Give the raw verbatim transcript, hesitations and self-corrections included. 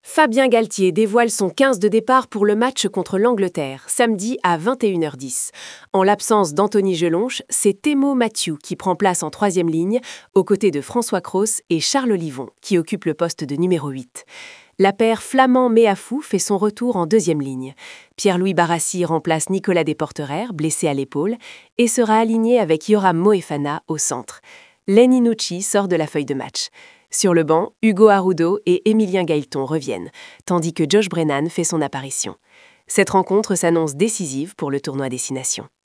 Fabien Galtier dévoile son quinze de départ pour le match contre l'Angleterre, samedi à vingt et une heures dix. En l'absence d'Anthony Gelonche, c'est Thémo Mathieu qui prend place en troisième ligne, aux côtés de François Cros et Charles Olivon, qui occupe le poste de numéro huit. La paire Flamand-Méafou fait son retour en deuxième ligne. Pierre-Louis Barassi remplace Nicolas Desporterer, blessé à l'épaule, et sera aligné avec Yoram Moefana au centre. Lenny Nucci sort de la feuille de match. Sur le banc, Hugo Arrudo et Emilien Gaëlton reviennent, tandis que Josh Brennan fait son apparition. Cette rencontre s'annonce décisive pour le tournoi Destination.